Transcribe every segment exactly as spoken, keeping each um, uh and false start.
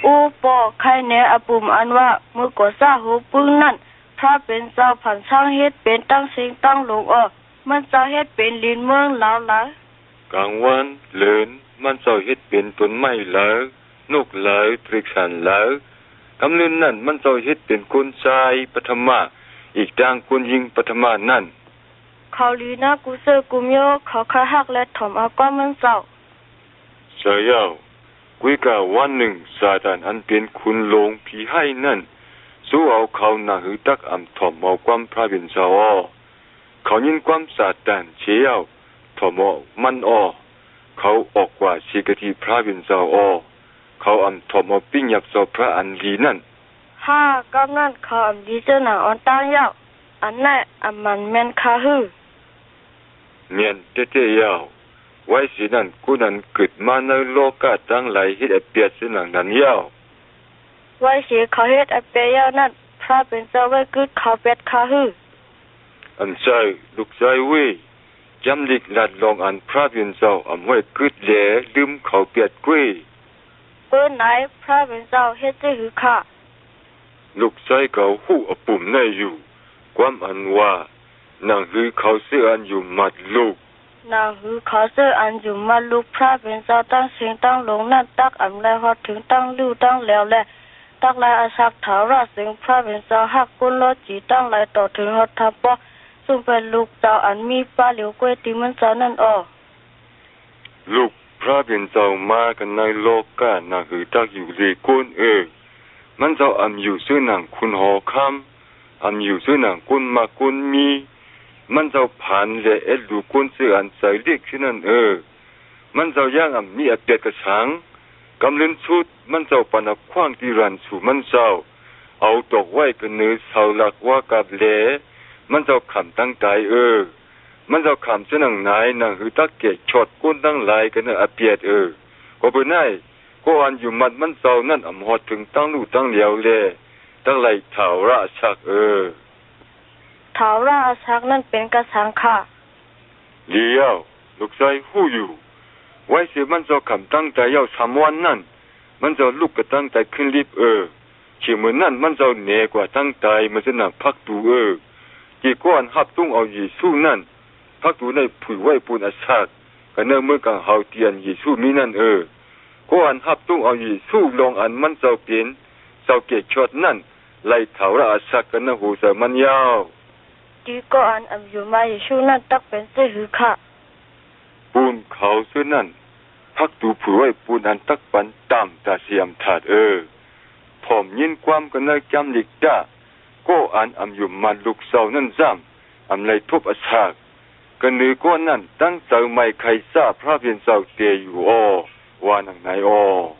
อูปอใครแนอปุ่มอันว่ามือก่อซาหูปึ้งนั่นพระเป็นเจ้าผันช่างเฮ็ดเป็นตั้งเสียงตั้งหลงอ้อมันเจ้าเฮ็ดเป็นลินเมืองลาวหลายกลางวันเลินมันเจ้าเฮ็ดเป็นต้นไม้หลายนกหลายตริกสันหลายกำนึนนั่นมันเจ้าเฮ็ดเป็นคนชายปฐมะอีกดังคนหญิงปฐมะนั่นเขาลีนะกูเซอกุมโยเขาคาฮักและถ่อมเอาก้อนมันเจ้าเสียาวกุยกะวันหนึ่งซาตานอันเป็นคุณลงผีให้นั่นสู้เอาเขาหน้าหือตักอำถ่อมเอาความพระบิณฑบาตเขายินความซาตานเชี่ยวถ่อมเอามันอ้อเขาออกว่าสิกติพระบิณฑบาตเขาอำถ่อมเอาปิ้งยับเจ้าพระอันลีนั่นฮ่ากำนั้นเขาอำดีเจ้าหน้าอ่อนตั้งยาวอันนั้นอำมันแม่นคาฮือเมียนเตเตยาวไว้สินั้นกูนั้นเกิดมาในโลกาตั้งหลายเฮ็ดเปียดสินังนั้นยาวไว้สิเขาเฮ็ดเปียดนั้นพระเป็นเจ้าไว้กึดเขาเป็ดคาฮืออันใจลูกใจเว้ยจำลิกลัดลองอันพระเป็นเจ้าอำไว้กึดแลลืมเขาเปียดกวยเปิ้นไหนพระเป็นเจ้าเฮ็ดสิหือค่ะลูกใจเขาฮู้อปุ่มในอยู่ความอันว่านางหือเขาเสื้ออันอยู่มัดลูกนางหือเขาเสื้ออันอยู่มัดลูกพระเป็นเจ้าตั้งเสียงตั้งหลงนั่นตักอำไลฮอดถึงตั้งลิ้วตั้งแล้วแลตักลายอาศักถาราสิงพระเป็นเจ้าฮักกุลโลจีตั้งลายต่อถึงฮอดทับบ่ซึ่งเป็นลูกเจ้าอันมีป้าเหลียวกวยติมันเจ้านั่นอ้อลูกพระเป็นเจ้ามากันในโลกานาหือตักอยู่เลยก้นเออมันเจ้าอำอยู่ซื่อหนังคุณหอคำอำอยู่ซื่อหนังกุนมากุนมีมันเจ้าผ่านและเอ็ดดูกุนซื่ออันใส่เด็กชื่อนั่นเออมันเจ้าย่างอำมีอเปียดกระชังกำลินชุดมันเจ้าปนับขว้างที่รันสู่มันเจ้าเอาตกไว้กันเนื้อเสาหลักว่ากับแหลมันเจ้าขำตั้งใจเออมันเจ้าขำซื่อหนังนายนังหือตักเกะชดกุนตั้งหลายกันเนื้ออเปียดเออก็เป็นไงก็อันอยู่มัดมันเจ้านั่นอำหอดถึงตั้งลูกตั้งเหลียวแลตั้งไหลเถาราชักเออเถาราชักนั่นเป็นกระสังค่ะเลี้ยวลูกชายฮู้อยู่ไว้เสียมันเจ้าคำตั้งใจยาวสามวันนั่นมันเจ้าลูกก็ตั้งใจขึ้นรีบเออเชื่อมือนั่นมันเจ้าเหนือกว่าตั้งใจมันจะหนักพักตูเออกี่ก้อนหับตุ้งเอายีสู้นั่นพักตูในผุยไว้ปูนอาชาติกันเนื้อเมื่อกังเฮาเตียนยีสู้มีนั่นเออก้อนหับตุ้งเอายีสู้ลองอันมันเจ้าเปลี่ยนเจ้าเกะชดนั่นไล่เถาราอาชาติกันเนื้อหูเสือมันยาวดีก็อันอำอยู่มาอยู่ชูนั่นตักเป็นเสื้อหือค่ะปูนเขาเสื้อนั่นพักตูผู้ไว้ปูนอันตักปันตามตาเสียมถาดเออผมยินความกันในจำลิกจ้าก็อันอำอยู่มาลูกเสานั่นซ้ำอำเลยทุบอาชากกันนือก้อนนั่นตั้งเจ้าไม่ใครทราบพระเพียรเจ้าเตยอยู่อ้อว่านังไหนอ้อ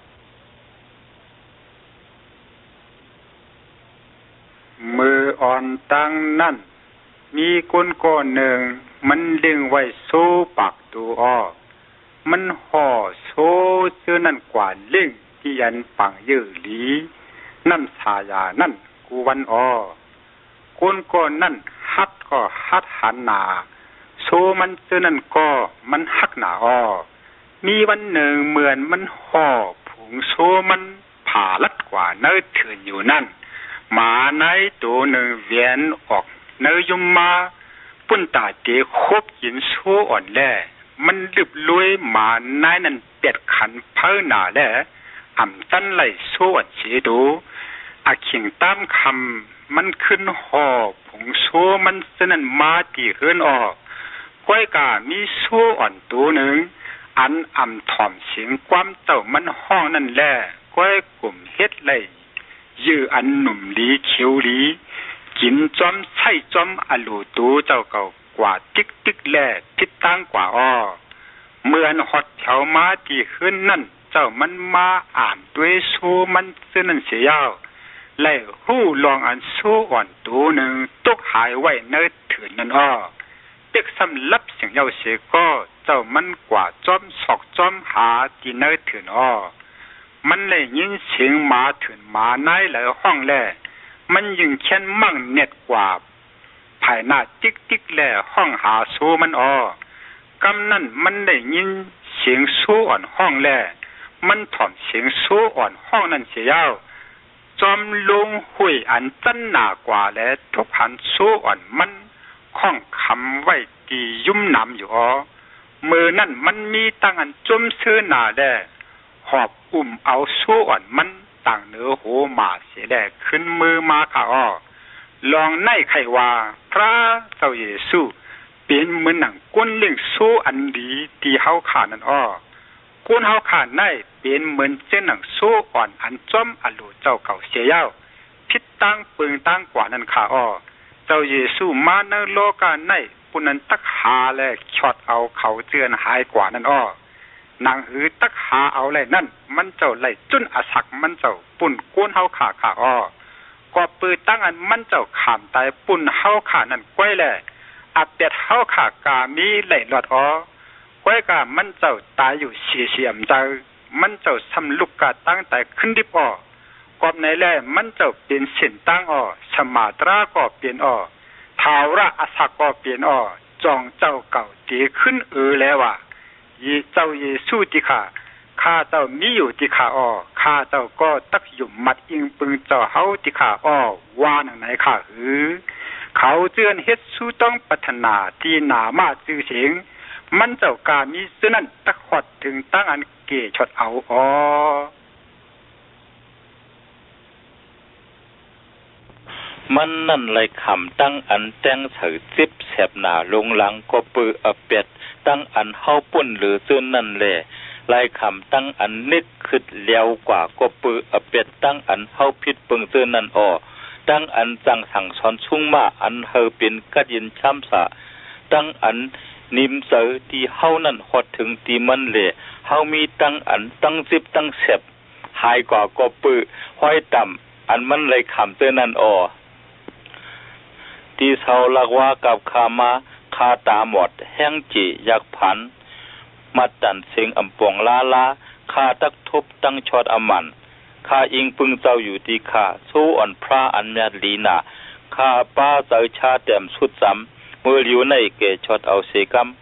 มืออ่อนตั้งนั่นมีก้นก้อนหนึ่งมันดึงไว้โซ่ปากตัวอ้อมันห่อโซ่เสื้อนั่นกว่าเล่งที่ยันปังยื้อหลีนั่นสายานั่นกูวันอ้อก้นก้อนนั่นฮัดก็ฮัดหันหนาโซ่มันเสื้อนั่นก็มันฮักหนาอ้อมีวันหนึ่งเหมือนมันห่อผงโซ่มันผ่าลัดกว่าเนื้อเถื่อนอยู่นั่นหมาในตัวหนึ่งเวียนออกเนยยุมมาปุ่นตาเตะคบยินโซ่อ่อนแล่มันลึบลุยหมานายนั่นเปียดขันเพิ่นหนาแล่อ่ำตั้นไหลโซ่อ่อนเฉดูอาเขียงตามคำมันขึ้นห่อผงโซ่มันสนั่นมาตีเฮือนออกก้อยกามีโซ่อ่อนตัวหนึ่งอันอ่ำถ่อมเสียงความเต่ามันห้องนั่นแล่ก้อยกลุ่มเฮ็ดไหลยื้ออันหนุ่มลีเขียวลีกินจอมไส้จอมอลูตูเจ้าเก่ากว่าติ๊กติ๊กแล่ทิศตั้งกว่าอ้อเมื่อนหดแถวมาตีขึ้นนั่นเจ้ามันมาอ่านด้วยสู้มันเส้นนั่นเสียยาวไล่หู้ลองอันสู้อ่อนตัวหนึ่งตกหายไว้เนื้อถือนั่นอ้อเด็กสำลับเสียงยาวเสียก็เจ้ามันกว่าจอมศอกจอมหาที่เนื้อถืออ้อมันเลยยินเสียงหมาถือหมาในหลายห้องแล่มันยิ่งเช่นมั่งเน็ดกว่าภายหน้าติ๊กติ๊กแล่ห้องหาโซ่มันอ้อกำนั่นมันได้ยินเสียงโซ่อ่อนห้องแล่มันถ่อมเสียงโซ่อ่อนห้องนั่นเสียยาวจอมลงหุยอันจันหนากว่าและทุกหันโซ่อ่อนมันข้องคำไว้ตียุ่มน้ำอยู่อ๋อมือนั่นมันมีตั้งอันจมเสื้อหนาแด่หอบอุ่มเอาโซ่อ่อนมันต่างเนื้อโหมาเสียแด่ขึ้นมือมาค่ะอ๋อลองในไขว่าพระเจ้าเยซูเป็นเหมือนหนังก้นเลี้ยงโซ่อันดีที่เฮาขานั่นอ้อก้นเฮาขาในเป็นเหมือนเส้นหนังโซ่อ่อนอันจ้อมอโลเจ้าเก่าเสียยาวพิษตั้งปึงตั้งกว่านั้นค่ะอ้อเจ้าเยซูมาในโลกาในปุนันตักหาและช็อตเอาเขาเจือนหายกว่านั้นอ้อนางหือตักหาเอาเลยนั่นมันเจ้าไหลจุนอสักมันเจ้าปุ่นก้นเฮาขาค่ะอ้อก็ปืนตั้งอันมันเจ้าขามตายปุ่นเฮาขานั่นก้อยแหละอับเด็ดเฮาขากามีไหลหลอดอ้อก้อยกามันเจ้าตายอยู่เสียเสียมเจ้ามันเจ้าสำลุกกาตั้งแต่ขึ้นดิบอ้อกอบในแลมันเจ้าเป็นเส้นตั้งอ้อสมาตราก็เปลี่ยนอ้อทาวระอสักก็เปลี่ยนอ้อจองเจ้าเก่าตีขึ้นเออแล้วว่ายีเจ้าเยซูติค่ะข้าเจ้ามีอยู่ติค่ะอ้อข้าเจ้าก็ตักอยู่มัดอิงปึงเจ้าเฮาติค่ะอ้อว่าหนังไหนค่ะหือเขาเจือนเฮ็ดสู้ต้องพัฒนาที่หนามาชื่อเสียงมันเจ้ากามีซื่อนั้นตะขอดถึงตั้งอันเกชดเอาอ้อมันนั่นเลยคำตั้งอันแต้งเสือซิบแสบหนาลงหลังก็ปืออเป็ดตั้งอันเฮาปุ่นหรือซื่อนั่นแหละลายคำตั้งอันนึกขึ้นเลี้ยวกว่าก็ปืออเป็ดตั้งอันเฮาผิดปึงซื่อนั่นอ้อตั้งอันจังสั่งสอนชุ่งมาอันเฮาเป็นกัดยินช้ำสะตั้งอันนิมเสือที่เฮานั่นหดถึงที่มันแหละเฮามีตั้งอันตั้งซิบตั้งแสบหายกว่าก็ปือห้อยต่ำอันมันเลยคำซื่อนั่นอ้อที่เศร้าลักว่ากับขามาคาตาหมดแห้งจีอยากผันมาตันเสียงอำปองลาลาคาตักทุบตั้งชอดอมันคาอิงปึงเจ้าอยู่ที่คาสู้อ่อนพระอันแมดลีนาคาป้าเจ้าชาเต็มสุดซ้ำมืออยู่ในเกชอดเอาเสกัม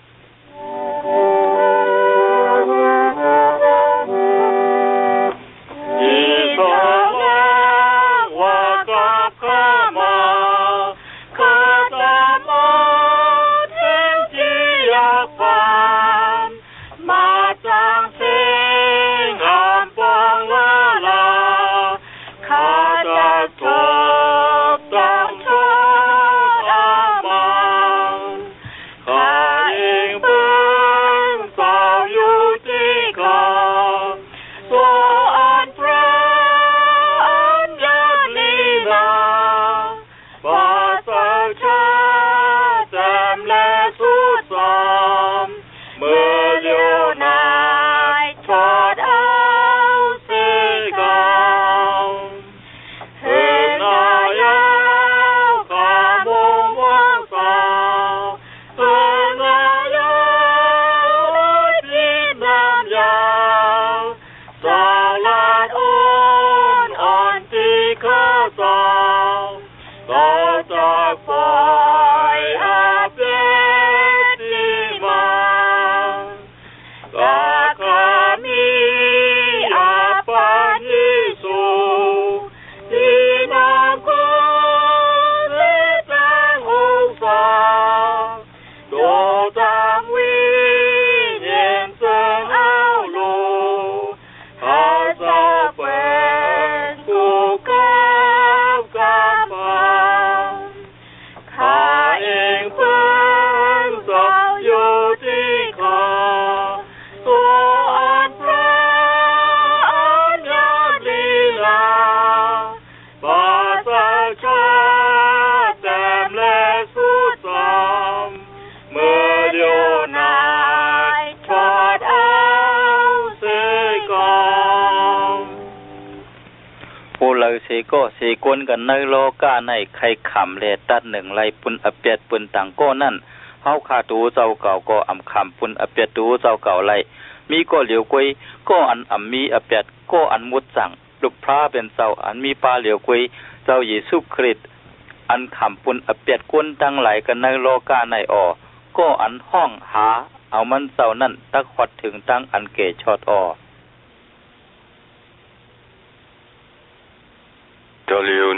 เสก็เสกวนกันในโลกาในใครขำแลตัดหนึ่งไรปุนอเปียดปุนต่างก็นั่นเฮาคาตูเจ้าเก่าก็อำคำปุนอเปียดตูเจ้าเก่าไรมีก็เหลียวกวยก็อันอำมีอเปียดก็อันมุดสั่งลูกพระเป็นเจ้าอันมีปลาเหลียวกวยเจ้าเยซูคริสต์อันขำปุนอเปียดกวนตั้งไหลกันในโลกาในอ่อก็อันห้องหาเอามันเจ้านั่นตักฮอดถึงตั้งอันเกชอดอ่อ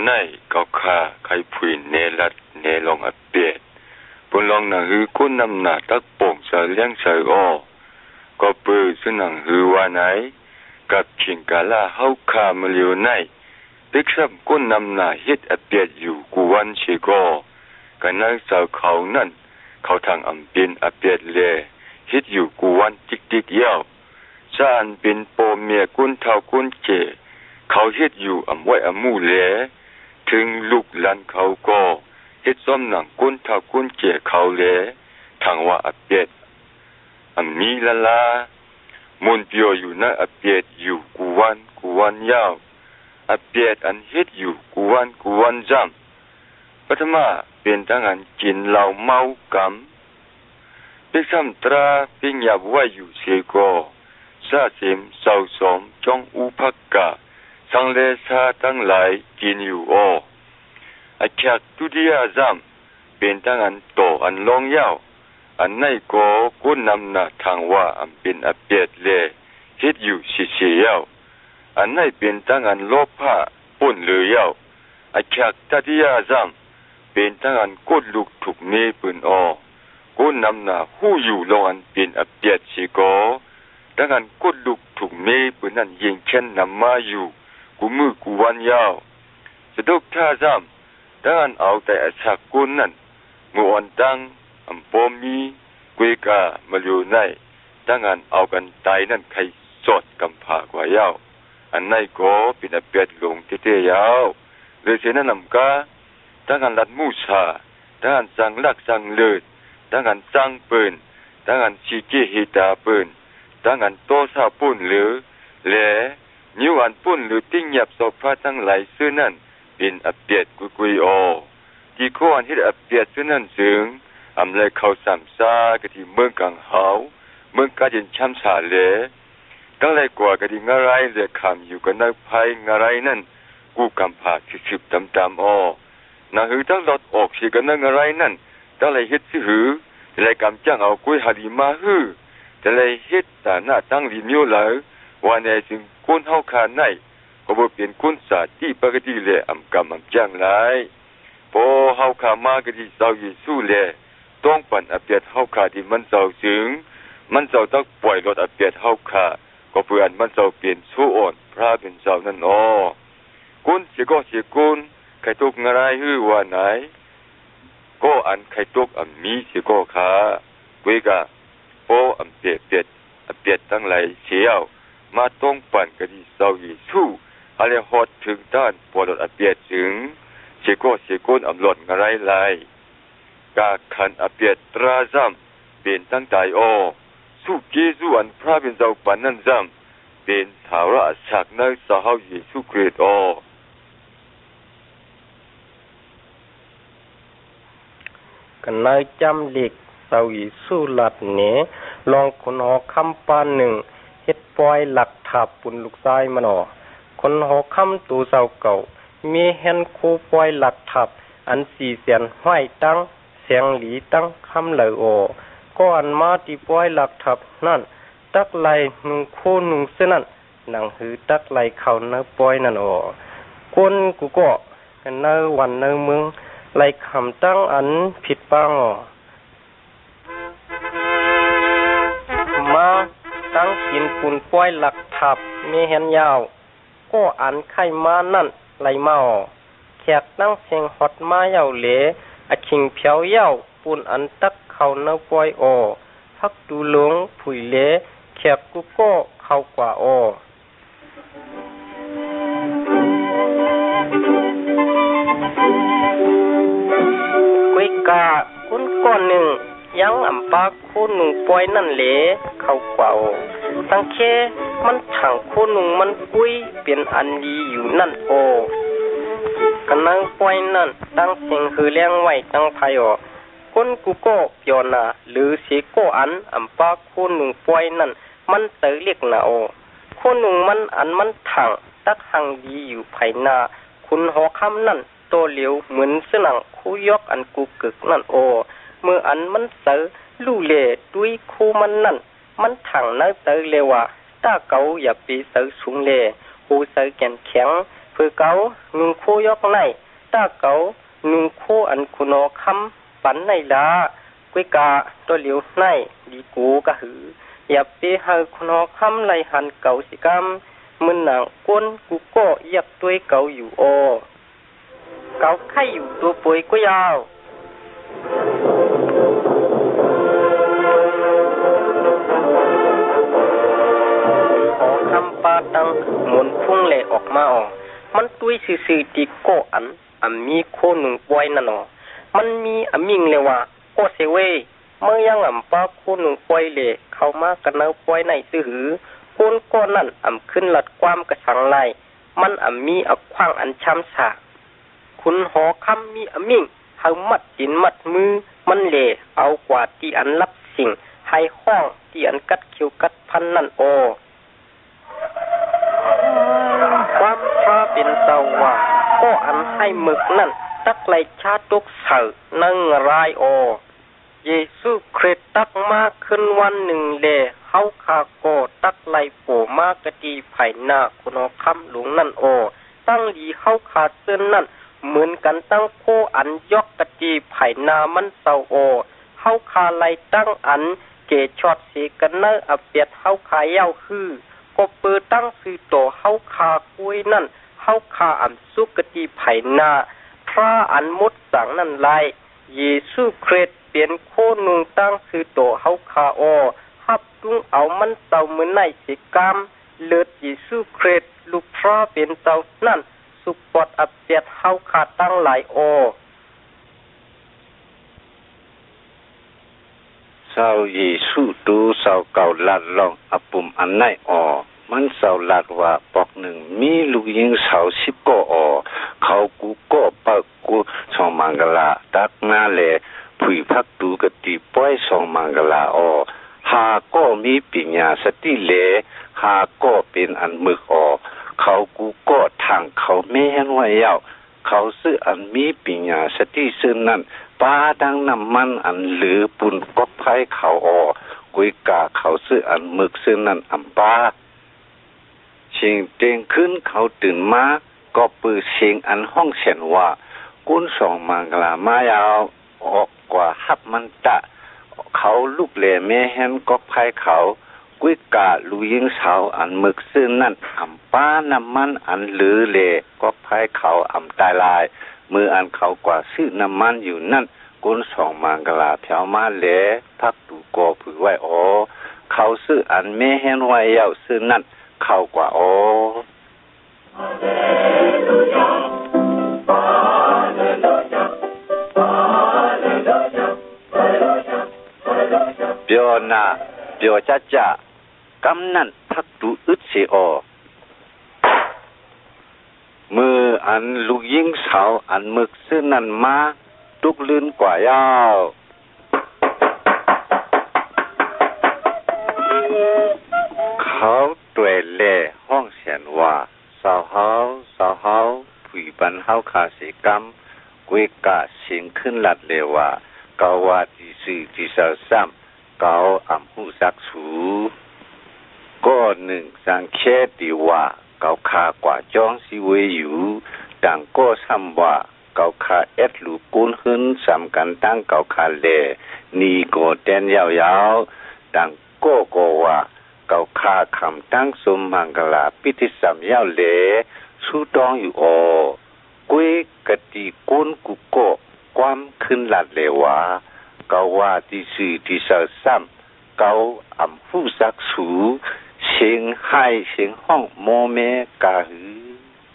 ในก็ค่าใครผุยเนรัดเนลองอัปเดตปนลองหนังหือก้นนำหนาตักโป่งเสเลี้ยงเสออก็ปื้อซึ่งหนังหือว่าไหนกับชิงกาลาเฮาคามเลียวในตึกซับก้นนำหนาเฮ็ดอัปเดตอยู่กูวันเชโกกันนักสาวเขานั่นเขาทางอำเป็นอัปเดตเลเฮ็ดอยู่กูวันจิกจิกยาวซาอันเป็นโปเมียกุนเท่ากุนเจเขาเฮ็ดอยู่อำไว้อำมู่แลถึงลูกหลานเขาก็เฮ็ดซ้อมหนังกุนเท่ากุนเจเขาแลทางว่าอัปเดตอันมีละลามุนเปียวอยู่นะอัปเดตอยู่กูวันกูวันยาวอัปเดตอันเฮ็ดอยู่กูวันกูวันจำปัทมาเป็นทางอันกินเหล้าเมากำเป็นซ้ำตราเป็นหยับไว้อยู่เสกอซาเสมเศร้าสมจงอุภักกะสังเลสาทั้งหลายกินอยู่อ้ออาแขกตุติยาจำเป็นทางอันโตอันลงยาวอันในก็กุนนำหน้าทางว่าอันเป็นอัปเดตเลเฮ็ดอยู่สิเสียาวอันในเป็นทางอันโลภะปุ่นเลยยาวอาแขกตติยาจำเป็นทางอันกดลูกถูกเมปืนอ้อกุนนำหน้าหู้อยู่ลงอันเป็นอัปเดตสิก็ทางอันกดลูกถูกเมปืนนั้นยิงเช่นนำมาอยู่กูมือกูวันยาวสะดกท่าจำทางอันเอาแต่อาศักกุนนั้นมืออ่อนตังอัมปอมีกวยกามาอยู่ในตั้งอันเอากันตายนั่นใครสดกำพากว่ายาวอันในก็เป็นอัปเดตลงเตะยาวเลยเสนั้นนำกาตั้งอันลัดมูชาตั้งอันสังลักสังเลิศตั้งอันสังปืนตั้งอันชีเกฮิตาปืนตั้งอันโตซาปุ่นหรือแลนิวอันปุ่นหรือติ้งหยับศพพระทั้งหลายซื่อนั่นเป็นอัปเดตกุยกุยอที่ข้ออันที่อัปเดตซื่อนั่นซึ่งอำเลยเขาสามซากะที่เมืองกังหาวเมืองกาจินช้ำชาเลตั้งเลยกว่ากะที่งะไรเลยคำอยู่กันนักภัยงะไรนั่นกูกำพาสิบๆตำๆอ้อนาหือตั้งหลอดออกสิกันนักงะไรนั่นตั้งเลยเฮ็ดสิหือเลยกำจังเอากุยหาดีมาหือแต่เลยเฮ็ดตาหน้าตั้งลิมิวแล้วว่าในสิ่งกุนเฮาคาในก็บ่เป็นกุนสาที่ปกติเลยอำกำอำจังหลายพอเฮาคามากะที่เซาอยู่สู้แลต้องปั่นอัปเดตเฮาขาที่มันเจ้าถึงมันเจ้าต้องปล่อยรถอัปเดตเฮาขาก็เพื่อนมันเจ้าเปลี่ยนสู้อ่อนพระเป็นเจ้านั่นอ้อกุนสิก็สิกุนใครตกงะไรฮือว่าไหนก็อันใครตกอันมีสิก็ขาเวกะโออันเปดเปดอัปเดตทั้งหลายเสียวมาต้องปั่นกะที่เซาอยู่สู้อะไรฮอดถึงด้านปล่อยรถอัปเดตถึงสิก็สิกุนอำรถงะไรหลายกาขันอเปียตราจำเป็นตั้งใจโอสู้เกซูอันพระเป็นเจ้าปันนั่นจำเป็นทาระฉักในสหายเยซูคริสต์โอกันนายจำเล็กเสาอีสู้หลัดเนลองคนหอคำปานหนึ่งเฮ็ดปล่อยหลักถับปุ่นลูกชายมันออคนหอคำตูเสาเก่ามีแฮนคูปล่อยหลักถับอันสี่เสียนห้อยตั้งเสียงหลีตั้งคำเหลอโอก็อันมาที่ปล่อยหลักทับนั่นตักไหลนุงโคนุงเส้นนั่นหนังหือตักไหลเขาเนื้อปล่อยนั่นโอคนกูก็กันเนื้อวันเนื้อมึงไหลคำตั้งอันผิดปังอมาตั้งกินปุ่นปล่อยหลักทับมีแหนยาวก็อันไข่มานั่นไหลมาอแขกนั่งเสียงฮอดมาเยาเหลอชิงเพียวเย้าปุ่นอันตักเขาเนื้อปล่อยอพักดูหลงผุยเหลแขกกูก็เข้ากว่าอกุยกาคุณก้อนหนึ่งยังอ่ำปากคู่หนุ่งปล่อยนั่นเหลเข้ากว่าอตั้งแค่มันถังคู่หนุ่งมันกุยเป็นอันดีอยู่นั่นโอกันนั่งปล่อยนั่นตั้งเสียงคือเลี้ยงไว้ตั้งไทยออคนกูก็เปียวนาหรือสีโกอันอำปาคนหนุ่งปล่อยนั่นมันเตอเรียกนาโอคนหนุ่งมันอันมันถังตักหังดีอยู่ภายหน้าคุณหอคำนั่นโตเหลียวเหมือนสนังคูยกอันกูกึกนั่นโอเมื่ออันมันเตอลู่เล่ด้วยคูมันนั่นมันถังนั่นเตอเลว่าตาเกาอย่าปีเตอสูงเล่หูเตอแก่นแข็งเพื่อเกานุงคู่ยกในตาเกานุงคู่อันคุณอคำปันในลากุยกาตัวเหลียวในดีกูกะหืออย่าไปหาคุณอคำไหลหันเก่าสิกรรมมึนหนังก้นกูก็อยากตัวเก่าอยู่โอเก่าไข่อยู่ตัวป่วยก็ยาวขอคำปาตังหมุนพุ่งเละออกมาออกมันตุ้ยซื่อๆติโกอันอันมีโคหนึ่งป่วยนั่นอ๋อมันมีอมิงเลยว่าโกเซเวเมื่อยังอ่ำปาโคหนึ่งป่วยเละเข้ามากันเอาป่วยในซื่อหือคนก้อนนั่นอ่ำขึ้นหลัดความกระสังไลมันอ่ำมีอักขว้างอันช้ำสาคุณหอคำมีอมิงเฮามัดจินมัดมือมันเละเอากว่าที่อันรับสิ่งให้ห้องที่อันกัดเขียวกัดพันนั่นโอความพระเป็นเจ้าว่าก็อันให้หมึกนั่นตักไหลชาตุกเสือนั่งรายโอเยซูคริสต์ตักมาขึ้นวันหนึ่งเล่เฮาคาโกตักไหลโผมมากะดีไผ่หน้าคุณคำหลวงนั่นโอตั้งดีเฮาขาเส้นนั่นเหมือนกันตั้งโคอันยกกะดีไผ่หน้ามันเศร้าโอเฮาคาไหลตั้งอันเกชอดสีกันเนออเปียดเฮาขายเย้าคือก็เปิดตั้งซื้อโตเฮาคาคุยนั่นเฮาคาอันสุกติไผ่นาพระอันมดสังนั่นไลเยซูคริสต์เปลี่ยนโคนุงตั้งซื้อโตเฮาคาโอฮับตุงเอามันเต่ามือในสิกรรมเลือดเยซูคริสต์ลูกพระเป็นเต่านั่นสุปอดอับเปียดเฮาคาตั้งหลายโอเศร้าเยซูดูเศร้าเก่าลัดลองอปุ่มอันไหนออมันเศร้าลัดว่าปอกหนึ่งมีลูกยิงเศร้าสิบก็ออเขากูก็ปักกูสองมังกลาตักหน้าแลผุยพักดูกติป้อยสองมังกลาออหาก็มีปัญญาสติเลหาก็เป็นอันมึกออเขากูก็ทางเขาไม่เห็นว่าเย้าเขาซื้ออันมีปัญญาสติซึ่งนั้นป้าดังน้ำมันอันหรือปุ่นก็ไผ่เขาออกุยกาเขาซื้ออันมึกซึ่งนั้นอัมป้าเชียงเต็งขึ้นเขาตื่นมาก็ปือเชียงอันห้องเช่นว่ากุ้นสองมังกลามายาวออกกว่าฮับมันตะเขาลูกเหล่แม่เห็นก็ไผ่เขากุยกาลูยิงสาวอันมึกซึ่งนั่นอัมป้าน้ำมันอันหรือเหล่ก็ไผ่เขาอัมตายลายมืออันเขากว่าซื้อน้ำมันอยู่นั่นกุ้นสองมังกลาเพียวมาเหล่พักดูกอผือไว้อ๋อเขาซื้ออันแม่เห็นไว้เย้าซื้อนั่นเข้ากว่าโอ้เปียวนาเปียวจ้าจ้ากำนันพักดูอึดเสียอมืออันลูกยิงสาวอันมึกซึ่งนั่นมาตุกลื่นกว่ายาวเขาตัวเล่ห้องเสียนว่าสาวเฮาสาวเฮาผู้บันเฮาคาสิกรรมกุยกะสิงขึ้นหลัดเลว่าเกาว่าที่สี่ที่สาวซ้ำเกาอ่ำหูซักสูก็หนึ่งสังเกตดีว่าเกาคากว่าจ้องสิเวอยู่ดังก็ซ้ำว่าเกาคาเอ็ดลูกุนขึ้นสำกันตั้งเกาคาเล่นี่ก็เต้นยาวๆดังก็ก็ว่าเกาคาคำตั้งสมมังกลาพิธีสัมยาวเลสู้ตองอยู่ออกุยกติกุนกุโกความขึ้นหลัดเลวาเกาว่าที่สี่ที่สามซ้ำเกาอ่ำผู้ซักสูเสียงไห้เสียงห้องโมเมกาหือ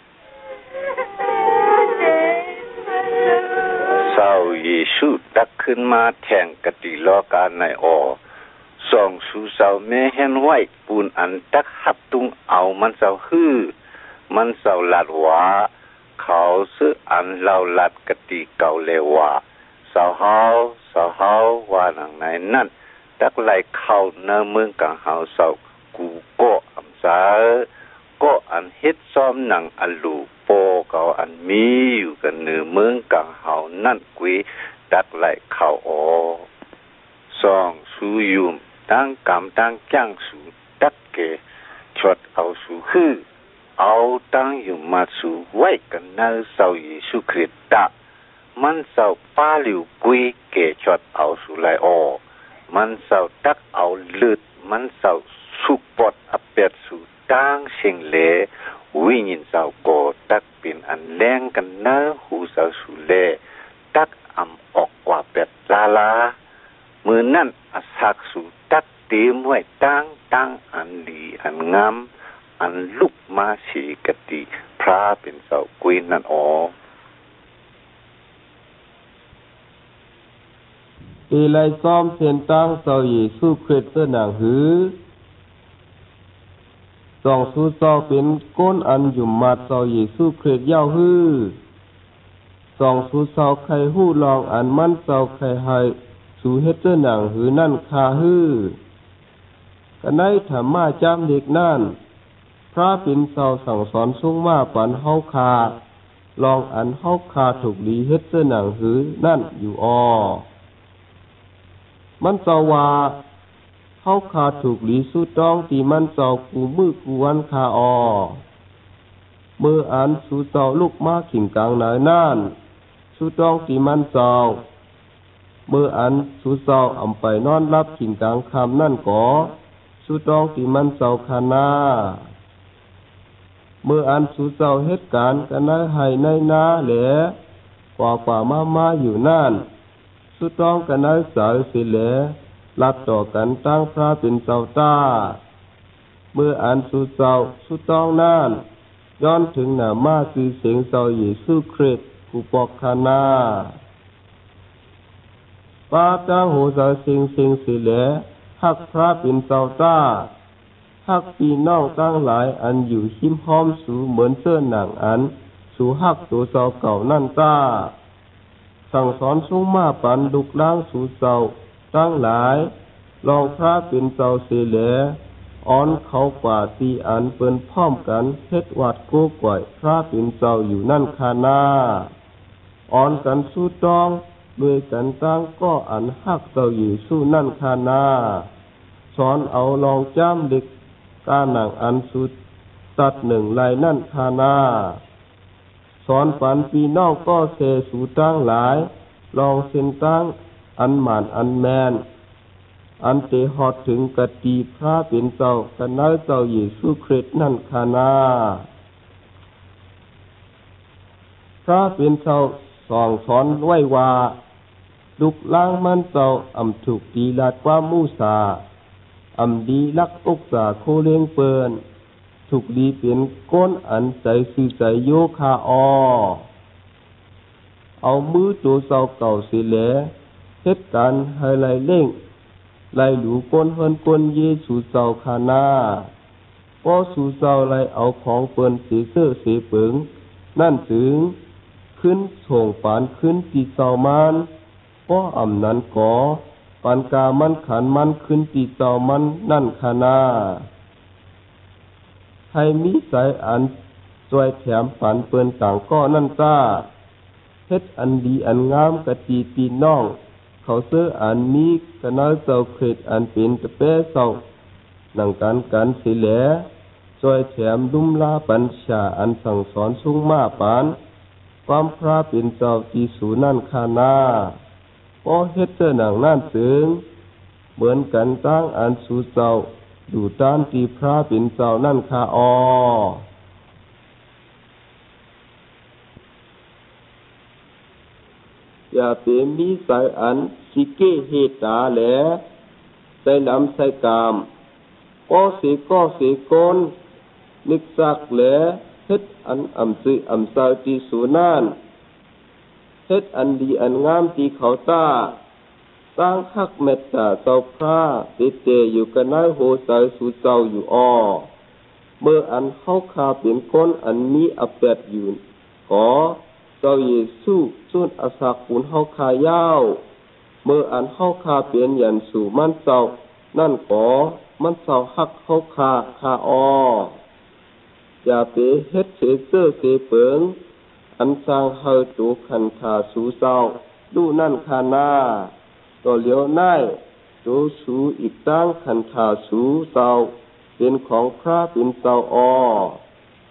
เศร้าเยซูตักขึ้นมาแทงกติลอการในออส่องสู่เสาแม่เห็นไว้ปูนอันตักหับตุงเอามันเสาฮื้อมันเสาหลัดว่าเขาซื้ออันเล่าหลัดกติเก่าเลว่าเสาเฮาเสาเฮาว่าหนังไหนนั่นตักไหลเข้าเนื้อเมืองกังเฮาเสากูก็อำซาก็อันเฮ็ดซ้อมหนังอันลูโปเก่าอันมีอยู่กันเนื้อเมืองกังเฮานั่นกุยตักไหลเข้าออสองสูยุมตั้งกำตั้งจ้างสูตักเกชดเอาสูคือเอาตั้งอยู่มาสู่ไว้กันเนอเสาเยซูคริสต์ตะมันเสาป้าหลิวกุยเกจอดเอาสู่ไลออมันเสาตักเอาลืดมันเสาสุปอดอเปียดสู่ตั้งเสียงเลวิญญาณเสาโกตักเป็นอันแรงกันเนอหูเสาสู่เลตักอำออกกว่าเป็ดลาลามือนั่นอาศักสู่ตักเตรียมไว้ตั้งตั้งอันดีอันงามอันลุกมาสีกติพระเป็นเสากุยนั่นอ๋ออีไลซ้อมเส้นตั้งเสาเยซูคริสต์หนังหือสองสู่เสาเป็นก้นอันอยู่มาเสาเยซูคริสต์ยาวหือสองสู่เสาไข่หู้ลองอันมันเสาไข่ให้สู่เฮ็ดหนังหือนั่นคาหือกันได้ถามมาจามเด็กนั่นพระเป็นเสาสั่งสอนสูงมาปันเฮาคาลองอันเฮาคาถูกดีเฮ็ดหนังหือนั่นอยู่อ้อมันเจ้าว่าเฮาคาถูกหลีสู้ต้องที่มันเจ้ากูมือกูวันคาออมืออันสู้เจ้าลูกมาขิงกลางนายน่านสู้ต้องที่มันเจ้ามืออันสู้เจ้าอำไปนอนรับขิงกลางคำนั่นก่อสู้ต้องที่มันเจ้าคานามืออันสู้เจ้าเหตุการณ์กันได้ให้ในนาแหละกว่ากว่ามามาอยู่นั่นสู้ต้องกันได้สายสิแหละรัดต่อกันตั้งพระเป็นเจ้าต้าเมื่ออันสู้เจ้าสู้ต้องนั่นย้อนถึงหน้ามาคือเสียงเจ้าเยซูคริสต์ผู้ปกคานาป้าตั้งหูเจ้าสิงสิงสิแหละฮักพระเป็นเจ้าต้าฮักพี่น้องตั้งหลายอันอยู่หิมห้อมสู่เหมือนเสื้อหนังอันสู่ฮักตัวเจ้าเก่านั่นต้าสั่งสอนสูงมาปันลุกล้างสู่เจ้าตั้งหลายลองพระเป็นเจ้าเสแหลอ้อนเขากว่าตีอันเปิ้นพร้อมกันเฮ็ดวัดโกก่อยพระเป็นเจ้าอยู่นั่นคานาอ้อนกันสู้ต้องด้วยกันตั้งก็อันฮักเจ้าอยู่สู้นั่นคานาสอนเอาลองจ้ำเด็กกาหนังอันสุดตัดหนึ่งลายนั่นคานาสอนปันปีน้องก็เสสู่ตั้งหลายลองเส้นตั้งอันหมานอันแมนอันเตหอดถึงกติพระเป็นเจ้ากันน้อยเจ้าเยซูคริสต์นั่นคานาพระเป็นเจ้าสองสอนไว้ว่าลุกล้างมันเจ้าอำถูกดีลาดความมูสาอำดีลักอกษาโคเลี้ยงเปินถูกดีเป็นก้นอันใจสื่อใจโยคาออเอามือตัวเจ้าเก่าสิแหลเฮ็ดกันให้ไล่เล่งไล่หลูก้นเฮินก้นเยซูเจ้าคานาก็สู่เจ้าไล่เอาของเปิ้นสีเสื้อสีปึงนั่นถึงขึ้นส่งปานขึ้นตีเจ้ามันก็อำนั้นก่อปานกามันขันมันขึ้นตีเจ้ามันนั่นคานาให้มีสายอันสวยแถมฝันเปิ้นต่างก็นั่นจ้าเฮ็ดอันดีอันงามกะตีปีน้องเขาเสื้ออันมีกะน้อยเจ้าเขตอันเป็นตะแป้เศร้าหนังกันกันสิแหลสวยแถมดุมลาปัญชาอันสั่งสอนสูงมาปานความพระเป็นเจ้าที่สูนั่นคานาก็เฮ็ดเสื้อหนังนั่นถึงเหมือนกันตั้งอันสู่เจ้าดูด้านที่พระเป็นเจ้านั่นคาอออย่าเป็นมีสายอันสิเกเหตตาแหลใส่ลำใส่กามก็สิก็สิกนนึกซักแหลเฮ็ดอันอำซึอำซาที่สูนั่นเฮ็ดอันดีอันงามที่เขาตาสร้างฮักเมตตาเจ้าพระเตเตอยู่กันน้อยโหใจสู่เจ้าอยู่อ้อเมื่ออันเข้าคาเป็นคนอันมีอเปดอยู่ขอเจ้าเยซูสุนอาศักปุนเฮาคายาวเมื่ออันเฮาคาเป็นยันสู่มันเจ้านั่นขอมันเจ้าฮักเฮาคาคาอ้ออย่าไปเฮ็ดเสเสื้อเสเปิงอันสร้างเฮาตุขันธาสู่เจ้าดูนั่นคานาต่อเลี้ยวหน้าตูสูอีกตั้งขันธาสูเจ้าเป็นของพระเป็นเจ้าออเฮ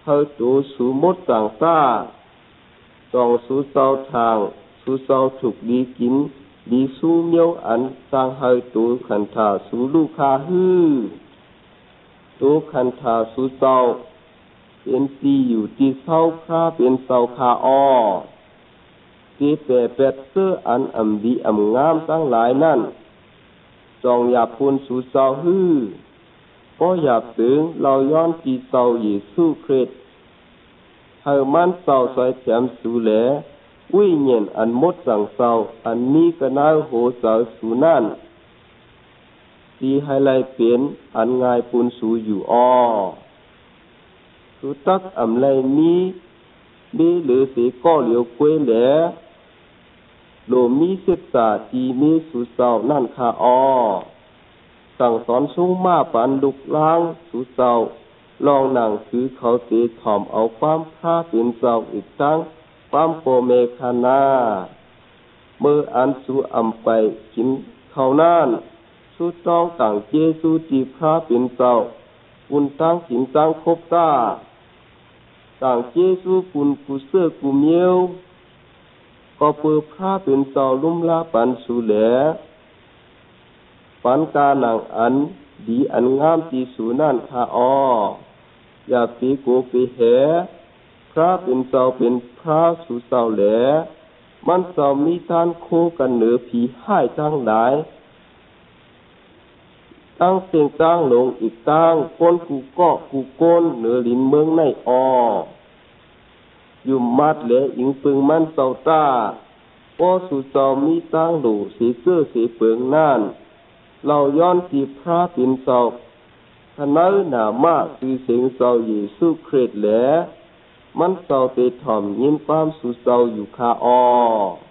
เฮาตูสู่มดต่างซ่าจองสู่เศร้าทางสู่เศร้าถูกดีกินดีสู้เมียวอันสร้างเฮาตูขันธาสู่ลูกค้าฮื้อตูขันธาสู่เศร้าเป็นตีอยู่ที่เศร้าคราเป็นเศร้าคาอ้อที่แปรแปดเสื้ออันอำดีอำงามทั้งหลายนั่นจองอย่าพูนสู่เศร้าฮื้อก็อย่าถึงเราย้อนที่เศร้าเยซูคริสต์ให้มันเศร้าสอยแถมสู่แลวิญญาณอันมดสังเศร้าอันนี้ก็น่าโหเศร้าสู่นั่นที่ให้ไลเป็นอันง่ายปูนสู่อยู่อ้อสุตักอำไลมีมีหรือสีก็เหลียวกล้วยแหลโลมีศึกษาที่มีสู่เศร้านั่นคาอ้อสั่งสอนสูงมาปันลุกล้างสู่เศร้าลองหนังคือเขาเตะถ่อมเอาความพาเป็นเศร้าอีกตั้งความโปเมคานาเมื่ออันสู่อำไปกินเขานั่นสู่ต้องต่างเจสู่ที่พระเป็นเศร้าปุนตั้งกินตั้งคบตาต่างเจสู่ปุนกุเสื้อกุเมียวก็เปิดพระเป็นเศร้าลุ่มลาปันสู่แหลปันกาหนังอันดีอันงามที่สู่นั่นคาอ้ออย่าปีโกปีแหพระเป็นเจ้าเป็นพระสู่เจ้าแหลมันเจ้ามีทานโคกันเหนือผีให้ทั้งหลายตั้งเสียงตั้งลงอีกตั้งก้นกูก็กูก้นเหนือลิ้นเมืองในอออยู่มัดแหลอิงปึงมันเจ้าตาก็สู่เจ้ามีตั้งหลูสีเสื้อสีเปิงนั่นเราย้อนที่พระเป็นเจ้าทนายหนามากคือเสียงเจ้าเยซูคริสต์แหลมันเจ้าเตถ่อมยินความสู่เจ้าอยู่คาอ้อ